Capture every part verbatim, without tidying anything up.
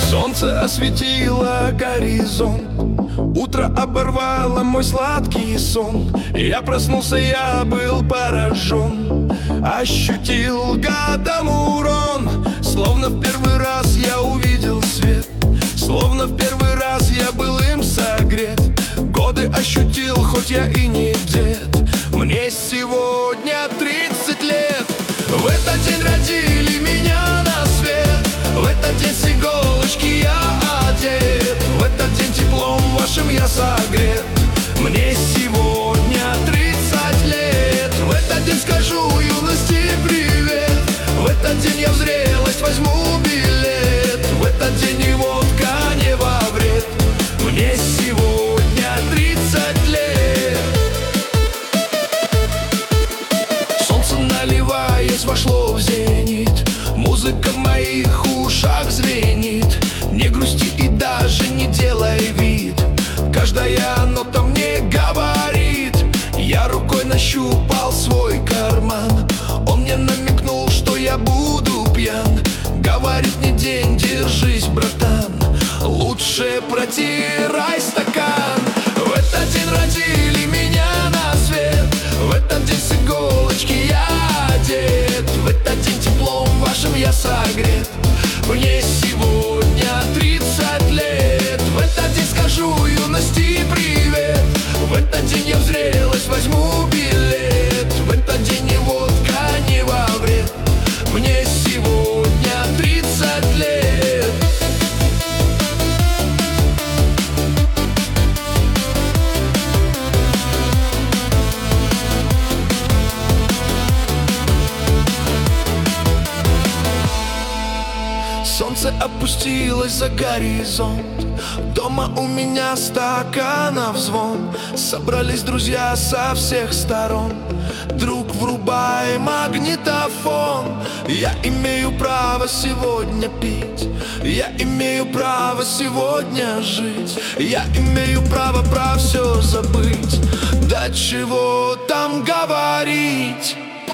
Солнце осветило горизонт, утро оборвало мой сладкий сон. Я проснулся, я был поражен, ощутил годом урон. Словно в первый раз я увидел свет, словно в первый раз я был им согрет. Годы ощутил, хоть я и не дед. Мне сегодня тридцать лет. В этот день родили меня на свет, в этот день с иголочки я одет, в этот день теплом вашим я согрет. Мне сегодня тридцать лет. В этот день скажу юности привет, в этот день я в зрелость возьму билет, в этот день и водка не во вред. Мне сегодня тридцать лет. Солнце, наливаясь, вошло в зенит, музыка в моих ушах звенит. Не грусти и даже не делай вид, каждая нота мне говорит. Я рукой нащупал свой карман, он мне намекнул, что я буду пьян. Говорит мне: день, держись, братан, лучше протирай стакан. В этот день родили меня на свет, в этот день с иголочки я одет, в этот день теплом вашим я согрет. Мне сегодня тридцать лет. В этот день скажу юности привет, в этот день я в зрелость возьму билет, в этот день и водка не во вред. Мне сегодня тридцать лет. Солнце опустилось за горизонт, дома у меня стаканов звон. Собрались друзья со всех сторон, друг, врубай магнитофон. Я имею право сегодня пить, я имею право сегодня жить, я имею право про все забыть, да чего там говорить.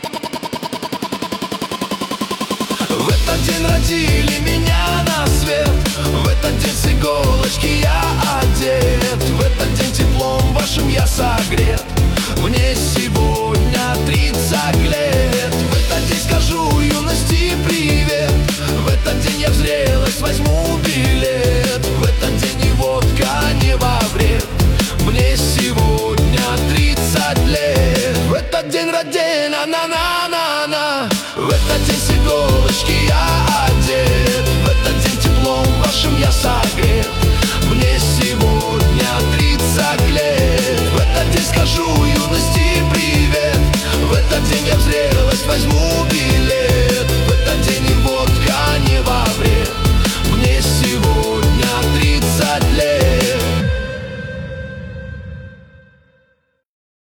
В этот день родили меня на свет, в этот день с иголочки я одет, в этот день теплом вашим я согрет. Мне сегодня тридцать лет. В этот день скажу юности привет, в этот день я в зрелость возьму билет, в этот день и водка не во вред. Мне сегодня тридцать лет. В этот день роден, на-на-на-на, в этот день с иголочки я одет, в этот день теплом вашим я согрет. Мне сегодня тридцать лет. В этот день скажу юности привет, в этот день я в зрелость возьму